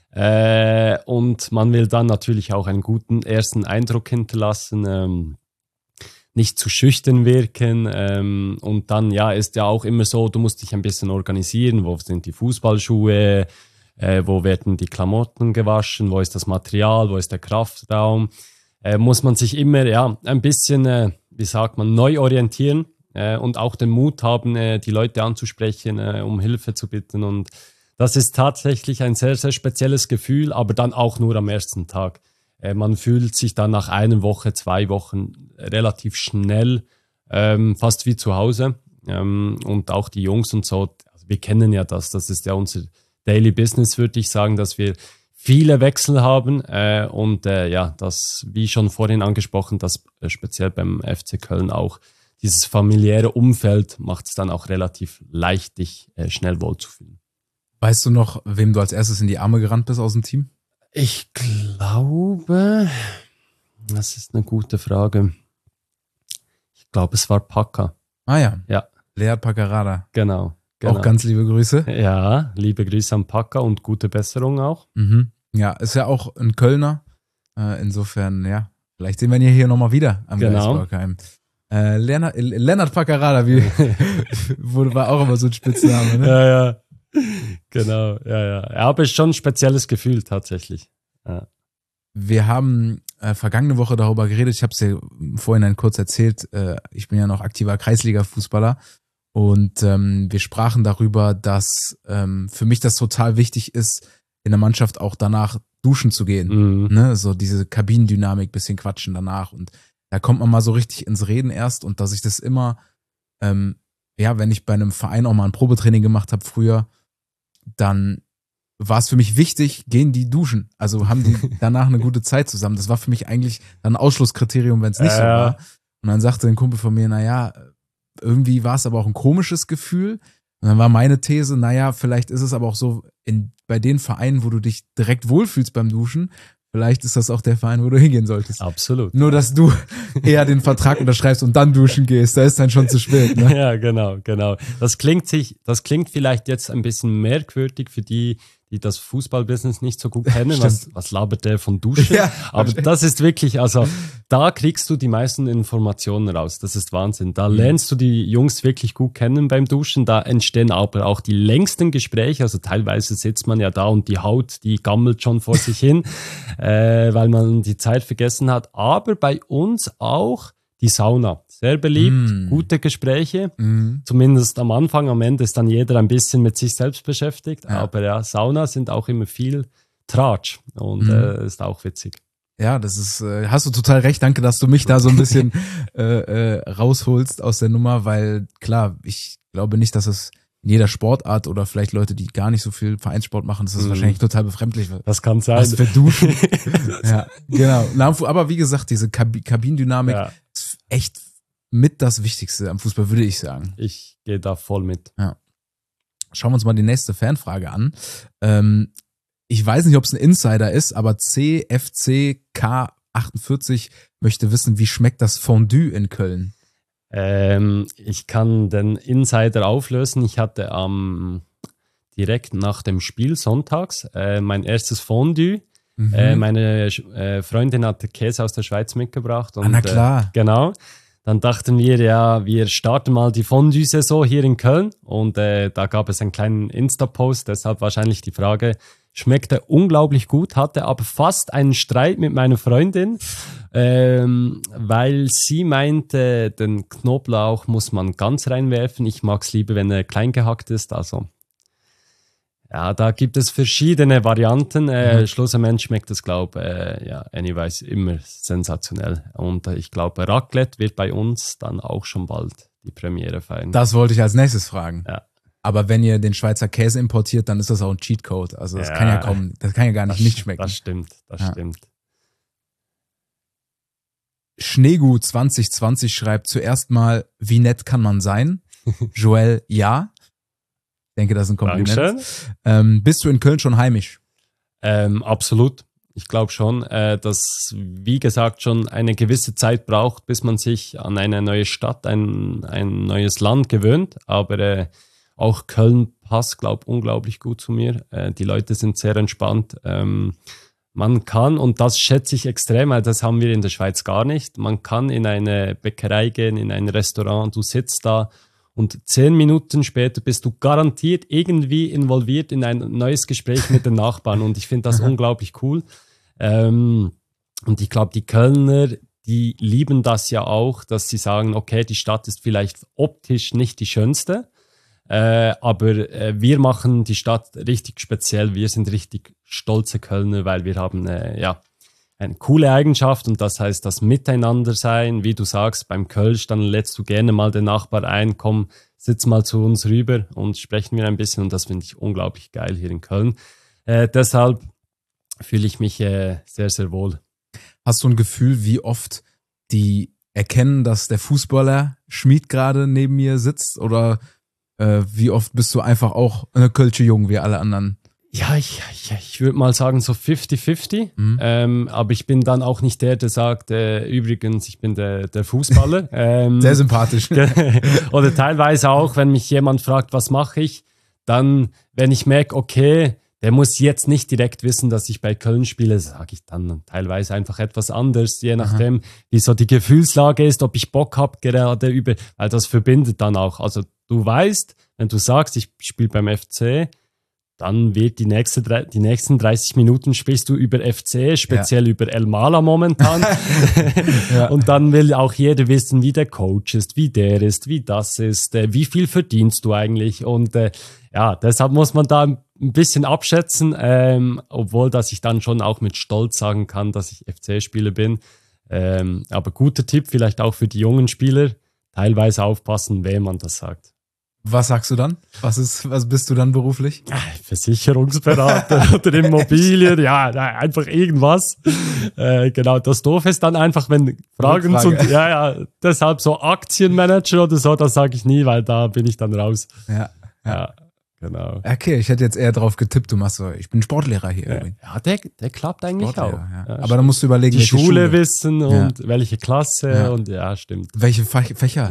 Und man will dann natürlich auch einen guten ersten Eindruck hinterlassen, nicht zu schüchtern wirken. Und dann, ja, ist ja auch immer so, du musst dich ein bisschen organisieren. Wo sind die Fußballschuhe? Wo werden die Klamotten gewaschen? Wo ist das Material? Wo ist der Kraftraum? Muss man sich immer, ja, ein bisschen, wie sagt man, neu orientieren und auch den Mut haben, die Leute anzusprechen, um Hilfe zu bitten. Und das ist tatsächlich ein sehr, sehr spezielles Gefühl, aber dann auch nur am ersten Tag. Man fühlt sich dann nach einer Woche, 2 Wochen relativ schnell, fast wie zu Hause. Und auch die Jungs und so, also wir kennen ja das ist ja unser Daily Business, würde ich sagen, dass wir viele Wechsel haben. Ja, das, wie schon vorhin angesprochen, das speziell beim FC Köln auch, dieses familiäre Umfeld macht es dann auch relativ leicht, dich schnell wohlzufühlen.
Weißt du noch, wem du als erstes in die Arme gerannt bist aus dem Team?
Ich glaube, das ist eine gute Frage. Ich glaube, es war Paka.
Ah ja.
Ja.
Lead Paccarada.
Genau.
Auch ganz liebe Grüße.
Ja, liebe Grüße an Paka und gute Besserung auch.
Mhm. Ja, ist ja auch ein Kölner. Insofern, ja, vielleicht sehen wir ihn hier nochmal wieder am Geisbergheim. Lennart Paccarada, war auch immer so ein Spitzname, ne?
Ja. Genau, ja. Aber es ist schon ein spezielles Gefühl tatsächlich. Ja.
Wir haben vergangene Woche darüber geredet, ich habe es dir vorhin kurz erzählt, ich bin ja noch aktiver Kreisliga-Fußballer und wir sprachen darüber, dass für mich das total wichtig ist, in der Mannschaft auch danach duschen zu gehen.
Mhm.
Ne? So diese Kabinendynamik, bisschen quatschen danach und da kommt man mal so richtig ins Reden erst und dass ich das immer, wenn ich bei einem Verein auch mal ein Probetraining gemacht habe früher, dann war es für mich wichtig, gehen die duschen. Also haben die danach eine gute Zeit zusammen. Das war für mich eigentlich dann ein Ausschlusskriterium, wenn es nicht so war. Und dann sagte ein Kumpel von mir, naja, irgendwie war es aber auch ein komisches Gefühl. Und dann war meine These, naja, vielleicht ist es aber auch so, bei den Vereinen, wo du dich direkt wohlfühlst beim Duschen, vielleicht ist das auch der Verein, wo du hingehen solltest.
Absolut.
Nur, dass du eher den Vertrag unterschreibst und dann duschen gehst, da ist dann schon zu spät. Ne?
Ja, genau. Das klingt vielleicht jetzt ein bisschen merkwürdig für die das Fußballbusiness nicht so gut kennen. Was labert der von Duschen? Ja, aber das ist wirklich, also da kriegst du die meisten Informationen raus. Das ist Wahnsinn. Da lernst du die Jungs wirklich gut kennen beim Duschen. Da entstehen aber auch die längsten Gespräche. Also teilweise sitzt man ja da und die Haut, die gammelt schon vor sich hin, weil man die Zeit vergessen hat. Aber bei uns auch die Sauna. Sehr beliebt, gute Gespräche. Zumindest am Anfang, am Ende ist dann jeder ein bisschen mit sich selbst beschäftigt. Ja. Aber ja, Sauna sind auch immer viel Tratsch und ist auch witzig.
Ja, das ist, hast du total recht. Danke, dass du mich da so ein bisschen rausholst aus der Nummer, weil klar, ich glaube nicht, dass es in jeder Sportart oder vielleicht Leute, die gar nicht so viel Vereinssport machen, das ist wahrscheinlich total befremdlich.
Das kann sein.
Was für Duschen. Ja, genau. Aber wie gesagt, diese Kabinendynamik ist echt mit das Wichtigste am Fußball, würde ich sagen.
Ich gehe da voll mit.
Ja. Schauen wir uns mal die nächste Fanfrage an. Ich weiß nicht, ob es ein Insider ist, aber CFCK48 möchte wissen, wie schmeckt das Fondue in Köln?
Ich kann den Insider auflösen. Ich hatte direkt nach dem Spiel sonntags mein erstes Fondue. Meine Freundin hatte Käse aus der Schweiz mitgebracht. Und,
na klar.
Genau. Dann dachten wir, ja, wir starten mal die Fondue-Saison hier in Köln. Und da gab es einen kleinen Insta-Post, deshalb wahrscheinlich die Frage, schmeckte unglaublich gut, hatte aber fast einen Streit mit meiner Freundin, weil sie meinte, den Knoblauch muss man ganz reinwerfen. Ich mag es lieber, wenn er klein gehackt ist. Also ja, da gibt es verschiedene Varianten. Schlussendlich schmeckt das, glaube ich, anyways, immer sensationell. Und ich glaube, Raclette wird bei uns dann auch schon bald die Premiere feiern.
Das wollte ich als nächstes fragen.
Ja.
Aber wenn ihr den Schweizer Käse importiert, dann ist das auch ein Cheatcode. Also das kann ja gar nicht schmecken.
Das stimmt.
Schneegu 2020 schreibt zuerst mal, wie nett kann man sein? Joel, ja. Ich denke, das ist ein Kompliment. Bist du in Köln schon heimisch?
Absolut. Ich glaube schon, dass, wie gesagt, schon eine gewisse Zeit braucht, bis man sich an eine neue Stadt, ein neues Land gewöhnt. Aber auch Köln passt, glaube ich, unglaublich gut zu mir. Die Leute sind sehr entspannt. Man kann, und das schätze ich extrem, weil das haben wir in der Schweiz gar nicht, man kann in eine Bäckerei gehen, in ein Restaurant, du sitzt da und 10 Minuten später bist du garantiert irgendwie involviert in ein neues Gespräch mit den Nachbarn. Und ich finde das unglaublich cool. Und ich glaube, die Kölner, die lieben das ja auch, dass sie sagen, okay, die Stadt ist vielleicht optisch nicht die schönste, aber wir machen die Stadt richtig speziell. Wir sind richtig stolze Kölner, weil wir haben eine coole Eigenschaft, und das heißt das Miteinander sein. Wie du sagst, beim Kölsch, dann lädst du gerne mal den Nachbar ein, komm, sitz mal zu uns rüber und sprechen wir ein bisschen, und das finde ich unglaublich geil hier in Köln. Deshalb fühle ich mich sehr, sehr wohl.
Hast du ein Gefühl, wie oft die erkennen, dass der Fußballer Schmied gerade neben mir sitzt, oder wie oft bist du einfach auch eine Kölsche Jung wie alle anderen?
Ja, ich würde mal sagen so 50-50, aber ich bin dann auch nicht der sagt, übrigens, ich bin der Fußballer.
Sehr sympathisch.
Oder teilweise auch, wenn mich jemand fragt, was mache ich, dann, wenn ich merke, okay, der muss jetzt nicht direkt wissen, dass ich bei Köln spiele, sage ich dann teilweise einfach etwas anders, je nachdem, wie so die Gefühlslage ist, ob ich Bock habe gerade weil das verbindet dann auch. Also du weißt, wenn du sagst, ich spiele beim FC, dann wird die nächsten 30 Minuten sprichst du über FC, speziell über El Mala momentan. Und dann will auch jeder wissen, wie der Coach ist, wie der ist, wie das ist, wie viel verdienst du eigentlich. Und deshalb muss man da ein bisschen abschätzen, obwohl dass ich dann schon auch mit Stolz sagen kann, dass ich FC-Spieler bin. Aber guter Tipp vielleicht auch für die jungen Spieler, teilweise aufpassen, wem man das sagt.
Was sagst du dann? Was bist du dann beruflich?
Versicherungsberater oder Immobilien, einfach irgendwas. Genau, das Doofe ist dann einfach, wenn Fragen sind, deshalb so Aktienmanager oder so, das sage ich nie, weil da bin ich dann raus. Ja, genau.
Okay, ich hätte jetzt eher drauf getippt, du machst so, ich bin Sportlehrer hier.
Ja, der klappt eigentlich auch.
Ja. Aber dann musst du überlegen,
die Schule wissen und welche Klasse und stimmt.
Welche Fächer?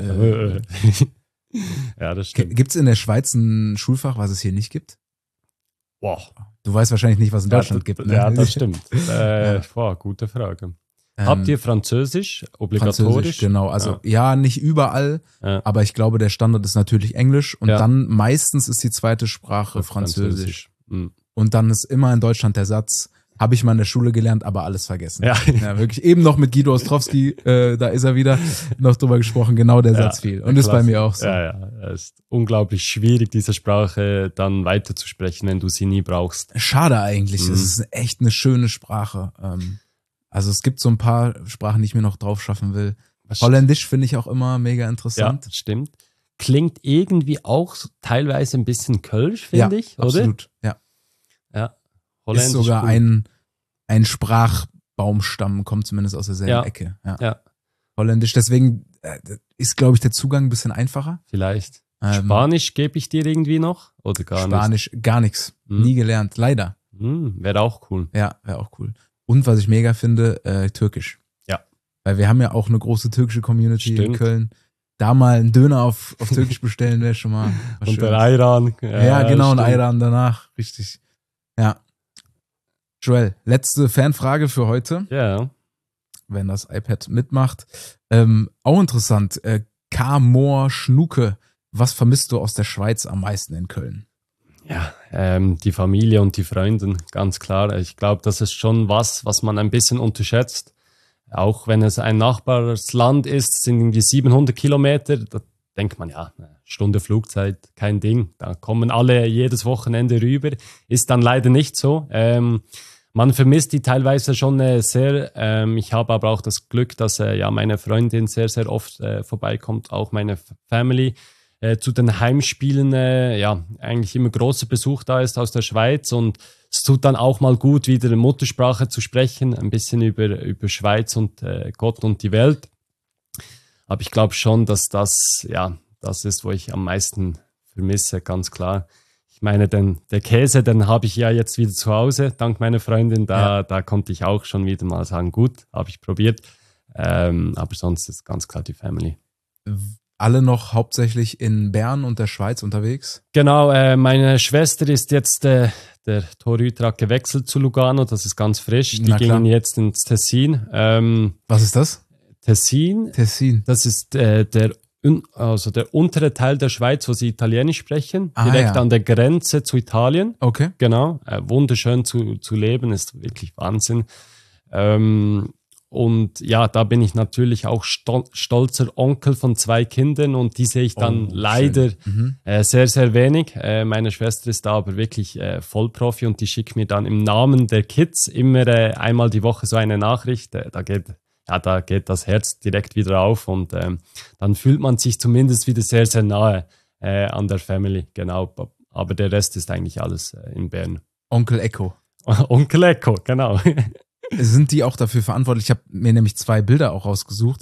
Ja, das stimmt.
Gibt es in der Schweiz ein Schulfach, was es hier nicht gibt?
Boah.
Du weißt wahrscheinlich nicht, was in Deutschland gibt. Ne?
Ja, das stimmt. Gute Frage. Habt ihr Französisch obligatorisch?
Französisch, genau. Also nicht überall, aber ich glaube, der Standard ist natürlich Englisch, und dann meistens ist die zweite Sprache Französisch. Und dann ist immer in Deutschland der Satz, habe ich mal in der Schule gelernt, aber alles vergessen. Ja, wirklich. Eben noch mit Guido Ostrowski, da ist er wieder, noch drüber gesprochen, genau der Satz fiel. Und ist bei mir auch so.
Ja, es ist unglaublich schwierig, diese Sprache dann weiterzusprechen, wenn du sie nie brauchst.
Schade eigentlich. Es ist echt eine schöne Sprache. Also es gibt so ein paar Sprachen, die ich mir noch drauf schaffen will. Holländisch finde ich auch immer mega interessant.
Ja, stimmt. Klingt irgendwie auch teilweise ein bisschen Kölsch, finde ich, oder?
Absolut, ja. Ist sogar ein Sprachbaumstamm, kommt zumindest aus derselben Ecke. Ja. Holländisch, deswegen ist, glaube ich, der Zugang ein bisschen einfacher.
Vielleicht. Spanisch gebe ich dir irgendwie noch? Oder gar nicht?
Spanisch, gar nichts. Nie gelernt, leider.
Wäre auch cool.
Ja, wäre auch cool. Und was ich mega finde, Türkisch.
Ja.
Weil wir haben ja auch eine große türkische Community in Köln. Da mal einen Döner auf Türkisch bestellen wäre schon mal was
Und der Ayran.
Ja, genau, ein Ayran danach. Richtig. Ja. Joel, letzte Fanfrage für heute.
Ja.
Wenn das iPad mitmacht. Auch interessant. K. Moor Schnuke. Was vermisst du aus der Schweiz am meisten in Köln?
Die Familie und die Freunde, ganz klar. Ich glaube, das ist schon was man ein bisschen unterschätzt. Auch wenn es ein Nachbarsland ist, sind irgendwie 700 Kilometer, da denkt man, ja, eine Stunde Flugzeit, kein Ding. Da kommen alle jedes Wochenende rüber. Ist dann leider nicht so. Man vermisst die teilweise schon sehr. Ich habe aber auch das Glück, dass meine Freundin sehr, sehr oft vorbeikommt, auch meine Family. Zu den Heimspielen eigentlich immer großer Besuch da ist aus der Schweiz, und es tut dann auch mal gut, wieder in Muttersprache zu sprechen, ein bisschen über Schweiz und Gott und die Welt. Aber ich glaube schon, dass das ist, wo ich am meisten vermisse, ganz klar. Ich meine, der Käse, den habe ich ja jetzt wieder zu Hause, dank meiner Freundin. Da konnte ich auch schon wieder mal sagen, gut, habe ich probiert. Aber sonst ist ganz klar die Family.
Alle noch hauptsächlich in Bern und der Schweiz unterwegs?
Genau, meine Schwester ist jetzt, der Torhüter hat gewechselt zu Lugano, das ist ganz frisch. Die gingen jetzt ins Tessin.
Was ist das?
Tessin. Das ist der untere Teil der Schweiz, wo sie Italienisch sprechen, direkt an der Grenze zu Italien.
Okay.
Genau, wunderschön zu leben, ist wirklich Wahnsinn. Und ja, da bin ich natürlich auch stolzer Onkel von 2 Kindern, und die sehe ich dann leider sehr, sehr wenig. Meine Schwester ist da aber wirklich Vollprofi, und die schickt mir dann im Namen der Kids immer einmal die Woche so eine Nachricht. Da geht das Herz direkt wieder auf, und dann fühlt man sich zumindest wieder sehr, sehr nahe an der Family. Genau, aber der Rest ist eigentlich alles in Bern.
Onkel Echo.
Onkel Echo, genau.
Sind die auch dafür verantwortlich? Ich habe mir nämlich 2 Bilder auch rausgesucht.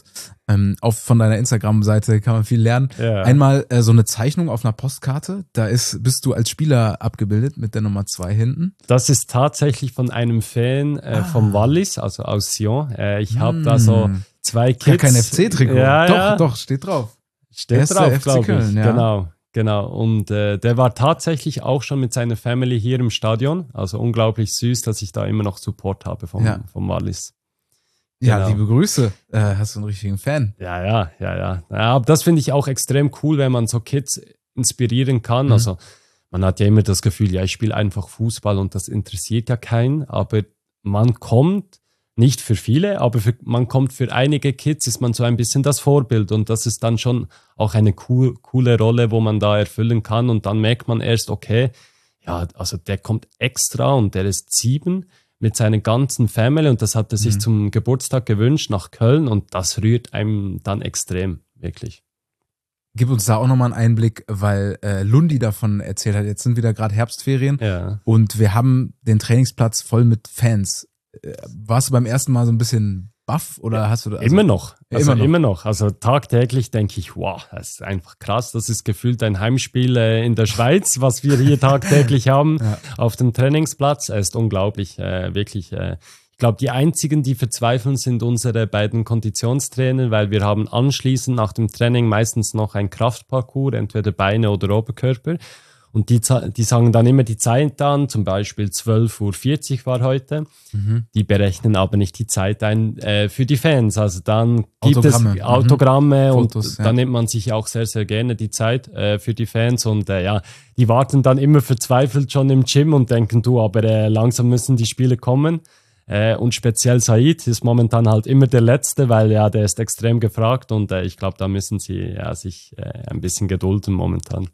Von deiner Instagram-Seite kann man viel lernen. Ja. Einmal so eine Zeichnung auf einer Postkarte. Da bist du als Spieler abgebildet mit der Nummer 2 hinten.
Das ist tatsächlich von einem Fan vom Wallis, also aus Sion. Ich habe da so 2 Kids.
Ja, kein FC-Trikot.
Ja,
doch, steht drauf.
Steht drauf, glaube ich. Ja. Genau. Und der war tatsächlich auch schon mit seiner Family hier im Stadion. Also unglaublich süß, dass ich da immer noch Support habe vom Wallis.
Ja,
Genau.
liebe Grüße. Hast du einen richtigen Fan?
Ja. Aber das finde ich auch extrem cool, wenn man so Kids inspirieren kann. Also man hat ja immer das Gefühl, ja, ich spiele einfach Fußball und das interessiert ja keinen. Aber man kommt, nicht für viele, aber man kommt für einige Kids, ist man so ein bisschen das Vorbild, und das ist dann schon auch eine coole Rolle, wo man da erfüllen kann, und dann merkt man erst, okay, ja, also der kommt extra und der ist 7 mit seiner ganzen Family, und das hat er sich zum Geburtstag gewünscht nach Köln, und das rührt einem dann extrem, wirklich.
Gib uns da auch nochmal einen Einblick, weil Lundi davon erzählt hat, jetzt sind wieder gerade Herbstferien und wir haben den Trainingsplatz voll mit Fans. Warst du beim ersten Mal so ein bisschen baff oder hast du da?
Immer noch. Also tagtäglich denke ich, wow, das ist einfach krass. Das ist gefühlt ein Heimspiel in der Schweiz, was wir hier tagtäglich haben auf dem Trainingsplatz. Es ist unglaublich, wirklich. Ich glaube, die einzigen, die verzweifeln, sind unsere beiden Konditionstrainer, weil wir haben anschließend nach dem Training meistens noch ein Kraftparcours, entweder Beine oder Oberkörper. Und die sagen dann immer die Zeit an, zum Beispiel 12:40 Uhr war heute. Die berechnen aber nicht die Zeit ein für die Fans. Also dann gibt es Autogramme und Fotos, dann nimmt man sich auch sehr, sehr gerne die Zeit für die Fans. Und die warten dann immer verzweifelt schon im Gym und denken, aber langsam müssen die Spiele kommen. Und speziell Said ist momentan halt immer der Letzte, weil der ist extrem gefragt, und ich glaube, da müssen sie sich ein bisschen gedulden momentan.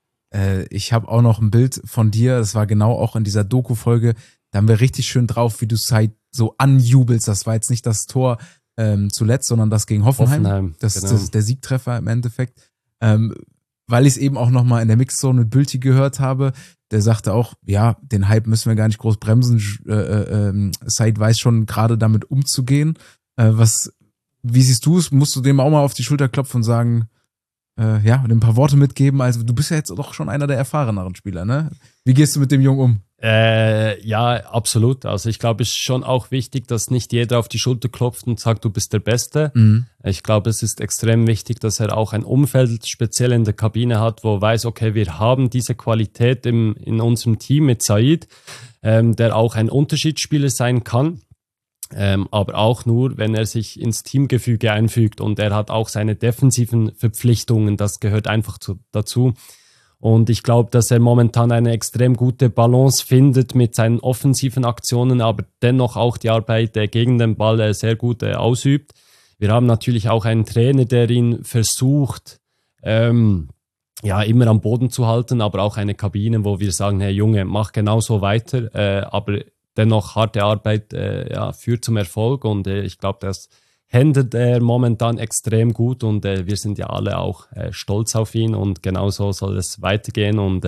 Ich habe auch noch ein Bild von dir, das war genau auch in dieser Doku-Folge, da haben wir richtig schön drauf, wie du Said so anjubelst. Das war jetzt nicht das Tor zuletzt, sondern das gegen Hoffenheim. Das ist der Siegtreffer im Endeffekt. Weil ich es eben auch nochmal in der Mixzone mit Bülti gehört habe, der sagte auch, ja, den Hype müssen wir gar nicht groß bremsen. Said weiß schon gerade damit umzugehen. Wie siehst du es? Musst du dem auch mal auf die Schulter klopfen und sagen, und ein paar Worte mitgeben? Also du bist ja jetzt doch schon einer der erfahreneren Spieler, ne? Wie gehst du mit dem Jungen um?
Ja, absolut. Also ich glaube, es ist schon auch wichtig, dass nicht jeder auf die Schulter klopft und sagt, du bist der Beste. Ich glaube, es ist extrem wichtig, dass er auch ein Umfeld speziell in der Kabine hat, wo er weiß, okay, wir haben diese Qualität in unserem Team mit Said, der auch ein Unterschiedsspieler sein kann. Aber auch nur, wenn er sich ins Teamgefüge einfügt, und er hat auch seine defensiven Verpflichtungen, das gehört einfach dazu. Und ich glaube, dass er momentan eine extrem gute Balance findet mit seinen offensiven Aktionen, aber dennoch auch die Arbeit gegen den Ball sehr gut ausübt. Wir haben natürlich auch einen Trainer, der ihn versucht, immer am Boden zu halten, aber auch eine Kabine, wo wir sagen, hey Junge, mach genauso weiter, aber dennoch harte Arbeit führt zum Erfolg und ich glaube, das handelt er momentan extrem gut und wir sind ja alle auch stolz auf ihn und genauso soll es weitergehen und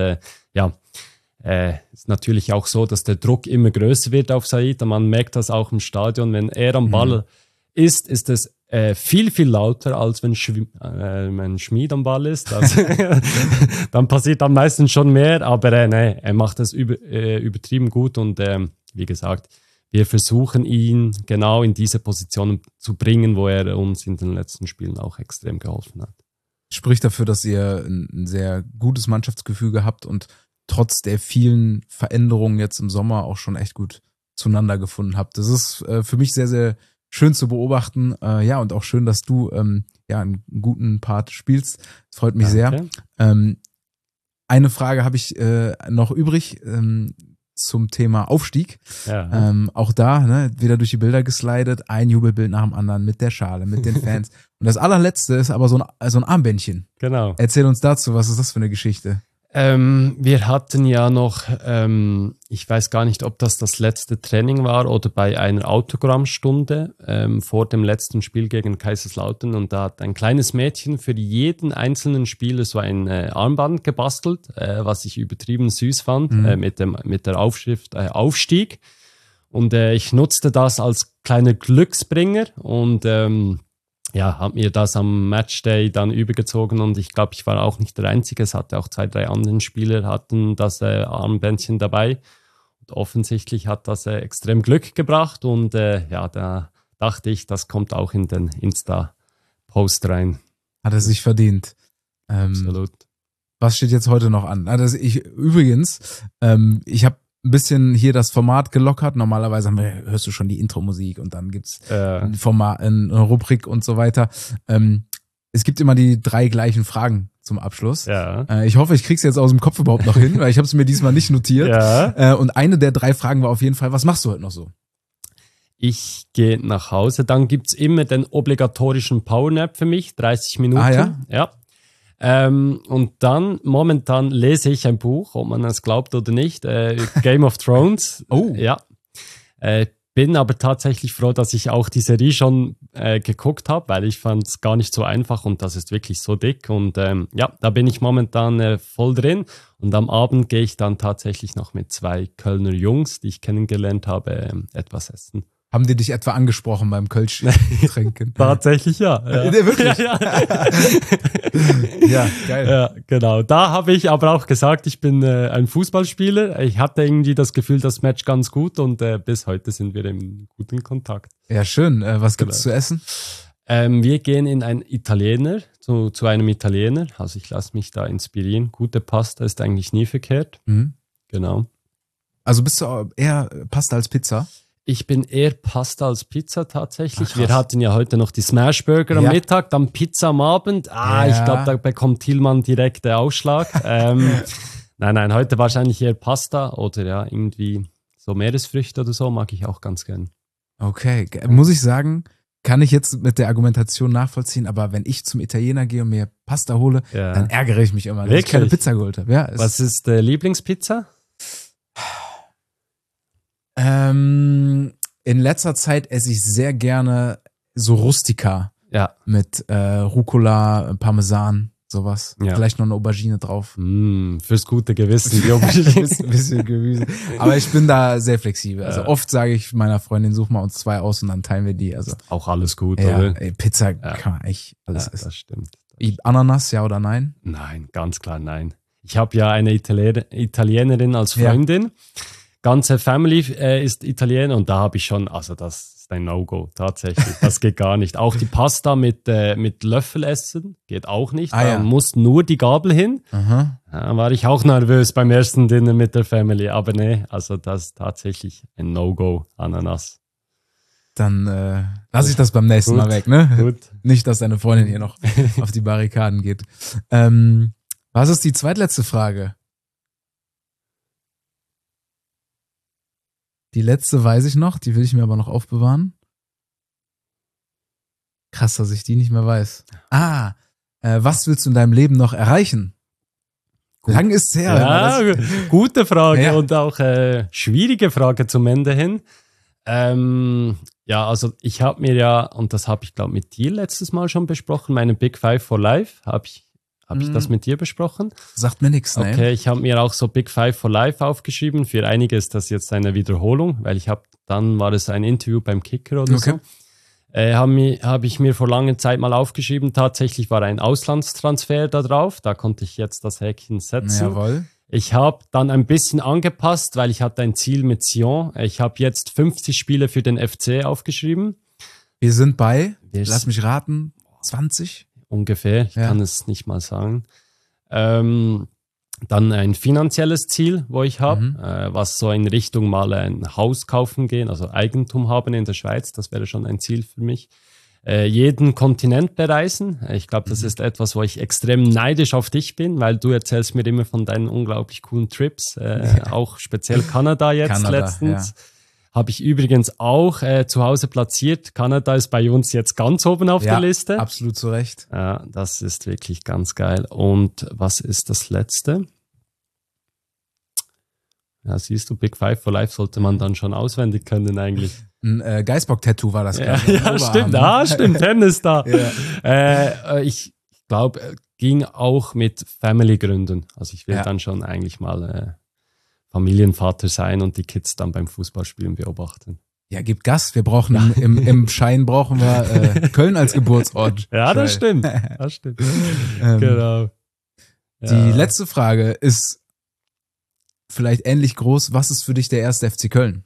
ist natürlich auch so, dass der Druck immer größer wird auf Said und man merkt das auch im Stadion, wenn er am Ball ist es viel, viel lauter, als wenn Schmid am Ball ist. Also, dann passiert am meisten schon mehr, aber er macht das übertrieben gut und wie gesagt, wir versuchen ihn genau in diese Position zu bringen, wo er uns in den letzten Spielen auch extrem geholfen hat.
Spricht dafür, dass ihr ein sehr gutes Mannschaftsgefüge habt und trotz der vielen Veränderungen jetzt im Sommer auch schon echt gut zueinander gefunden habt. Das ist für mich sehr, sehr schön zu beobachten. Und auch schön, dass du einen guten Part spielst. Das freut mich sehr. Eine Frage habe ich noch übrig zum Thema Aufstieg.
Ja.
Auch da, wieder durch die Bilder geslidet, ein Jubelbild nach dem anderen mit der Schale, mit den Fans. Und das allerletzte ist aber so ein Armbändchen.
Genau.
Erzähl uns dazu, was ist das für eine Geschichte?
Wir hatten ja noch, ich weiß gar nicht, ob das letzte Training war oder bei einer Autogrammstunde vor dem letzten Spiel gegen Kaiserslautern und da hat ein kleines Mädchen für jeden einzelnen Spieler so ein Armband gebastelt, was ich übertrieben süß fand, mit der Aufschrift Aufstieg und ich nutzte das als kleiner Glücksbringer und habe mir das am Matchday dann übergezogen und ich glaube, ich war auch nicht der Einzige. Es hatte auch 2, 3 andere Spieler hatten das Armbändchen dabei. Und offensichtlich hat das extrem Glück gebracht und da dachte ich, das kommt auch in den Insta-Post rein.
Hat er sich verdient.
Absolut.
Was steht jetzt heute noch an? Ich habe ein bisschen hier das Format gelockert. Normalerweise hörst du schon die Intro-Musik und dann gibt's ein Format, eine Rubrik und so weiter. Es gibt immer die 3 gleichen Fragen zum Abschluss.
Ja.
Ich hoffe, ich krieg's jetzt aus dem Kopf überhaupt noch hin, weil ich habe es mir diesmal nicht notiert.
Ja.
Und eine der 3 Fragen war auf jeden Fall, was machst du heute noch so?
Ich gehe nach Hause. Dann gibt's immer den obligatorischen Powernap für mich, 30 Minuten.
Ah ja?
Ja. Und dann momentan lese ich ein Buch, ob man es glaubt oder nicht, Game of Thrones.
Oh.
Ja. Bin aber tatsächlich froh, dass ich auch die Serie schon geguckt habe, weil ich fand es gar nicht so einfach und das ist wirklich so dick. Und da bin ich momentan voll drin. Und am Abend gehe ich dann tatsächlich noch mit 2 Kölner Jungs, die ich kennengelernt habe, etwas essen.
Haben die dich etwa angesprochen beim Kölsch-Tränken?
Tatsächlich ja.
Wirklich?
Ja.
Ja, geil.
Ja, genau. Da habe ich aber auch gesagt, ich bin ein Fußballspieler. Ich hatte irgendwie das Gefühl, das Match ganz gut und bis heute sind wir im guten Kontakt.
Ja, schön. Was gibt's zu essen?
Wir gehen in einen Italiener, zu einem Italiener. Also ich lasse mich da inspirieren. Gute Pasta ist eigentlich nie verkehrt.
Mhm.
Genau.
Also bist du eher Pasta als Pizza?
Ich bin eher Pasta als Pizza tatsächlich.
Ach,
wir hatten ja heute noch die Smashburger am Mittag, dann Pizza am Abend. Ich glaube, da bekommt Thielmann direkt den Ausschlag. Nein, heute wahrscheinlich eher Pasta oder irgendwie so Meeresfrüchte oder so, mag ich auch ganz gern.
Okay, muss ich sagen, kann ich jetzt mit der Argumentation nachvollziehen, aber wenn ich zum Italiener gehe und mir Pasta hole, dann ärgere ich mich immer, dass ich keine Pizza geholt habe. Ja,
was ist Lieblingspizza?
In letzter Zeit esse ich sehr gerne so Rustica.
Ja.
Mit Rucola, Parmesan, sowas. Ja. Vielleicht noch eine Aubergine drauf.
Fürs gute Gewissen, die Aubergine.
Ein bisschen Gemüse. Aber ich bin da sehr flexibel. Also oft sage ich meiner Freundin, such mal uns 2 aus und dann teilen wir die. Also
auch alles gut,
ja,
oder?
Pizza kann man echt alles essen.
Das stimmt.
Ananas, ja oder nein?
Nein, ganz klar nein. Ich habe ja eine Italienerin als Freundin. Ja. Ganze Family ist Italiener und da habe ich schon, also das ist ein No-Go, tatsächlich. Das geht gar nicht. Auch die Pasta mit Löffel essen geht auch nicht. Da muss nur die Gabel hin.
Aha.
Da war ich auch nervös beim ersten Dinner mit der Family. Aber nee, also das ist tatsächlich ein No-Go, Ananas.
Dann lasse ich das beim nächsten Mal weg, ne?
Gut.
Nicht, dass deine Freundin hier noch auf die Barrikaden geht. Was ist die zweitletzte Frage? Die letzte weiß ich noch, die will ich mir aber noch aufbewahren. Krass, dass ich die nicht mehr weiß. Was willst du in deinem Leben noch erreichen? Lang ist's her.
Ja, gute Frage
Ja.
und auch schwierige Frage zum Ende hin. Ja, also ich habe mir ja, und das habe ich glaube mit dir letztes Mal schon besprochen, meine Big Five for Life, habe ich das mit dir besprochen?
Sagt mir nichts, ne?
Okay, ich habe mir auch so Big Five for Life aufgeschrieben. Für einige ist das jetzt eine Wiederholung, weil dann war es ein Interview beim Kicker oder so. Habe ich mir vor langer Zeit mal aufgeschrieben. Tatsächlich war ein Auslandstransfer da drauf. Da konnte ich jetzt das Häkchen setzen.
Jawohl.
Ich habe dann ein bisschen angepasst, weil ich hatte ein Ziel mit Sion. Ich habe jetzt 50 Spiele für den FC aufgeschrieben.
Wir sind bei,
Wir
lass mich raten, 20?
Ungefähr, ich kann es nicht mal sagen. Dann ein finanzielles Ziel, wo ich habe, was so in Richtung mal ein Haus kaufen gehen, also Eigentum haben in der Schweiz, das wäre schon ein Ziel für mich. Jeden Kontinent bereisen. Ich glaube, das ist etwas, wo ich extrem neidisch auf dich bin, weil du erzählst mir immer von deinen unglaublich coolen Trips, auch speziell Kanada jetzt letztens. Ja. Habe ich übrigens auch zu Hause platziert. Kanada ist bei uns jetzt ganz oben auf der Liste.
Absolut zu Recht.
Ja, das ist wirklich ganz geil. Und was ist das Letzte? Ja, siehst du, Big Five for Life sollte man dann schon auswendig können eigentlich.
Ein Geißbock-Tattoo war das.
Ja, stimmt. Stimmt, Tennis da. Ja. Ich glaube, ging auch mit Family-Gründen. Also ich will dann schon eigentlich mal Familienvater sein und die Kids dann beim Fußballspielen beobachten.
Ja, gib Gas. Wir brauchen im Schein brauchen wir Köln als Geburtsort.
Ja, das stimmt. Das stimmt. Genau.
Die letzte Frage ist vielleicht ähnlich groß. Was ist für dich der erste FC Köln?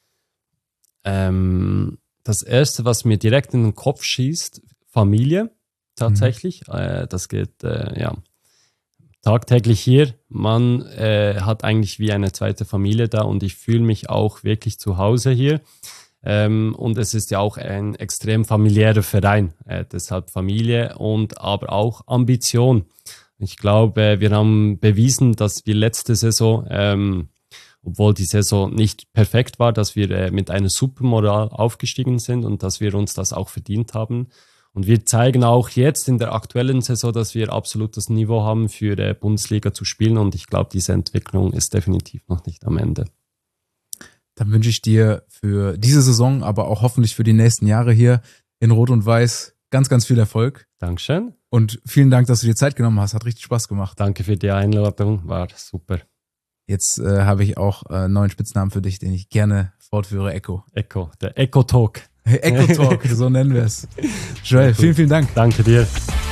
Das erste, was mir direkt in den Kopf schießt, Familie, tatsächlich. Das geht, tagtäglich hier. Man hat eigentlich wie eine zweite Familie da und ich fühle mich auch wirklich zu Hause hier. Und es ist ja auch ein extrem familiärer Verein. Deshalb Familie und aber auch Ambition. Ich glaube, wir haben bewiesen, dass wir letzte Saison, obwohl die Saison nicht perfekt war, dass wir mit einer Supermoral aufgestiegen sind und dass wir uns das auch verdient haben. Und wir zeigen auch jetzt in der aktuellen Saison, dass wir absolut das Niveau haben, für Bundesliga zu spielen. Und ich glaube, diese Entwicklung ist definitiv noch nicht am Ende.
Dann wünsche ich dir für diese Saison, aber auch hoffentlich für die nächsten Jahre hier in Rot und Weiß ganz, ganz viel Erfolg.
Dankeschön.
Und vielen Dank, dass du dir Zeit genommen hast. Hat richtig Spaß gemacht.
Danke für die Einladung. War super.
Jetzt habe ich auch einen neuen Spitznamen für dich, den ich gerne fortführe. Echo.
Echo, der Echo Talk.
Echo Talk, so nennen wir es. Joel, vielen, vielen Dank.
Danke dir.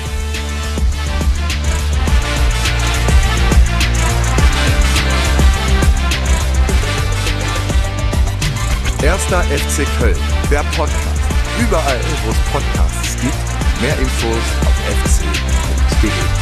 Erster FC Köln, der Podcast. Überall, wo es Podcasts gibt. Mehr Infos auf fc.de.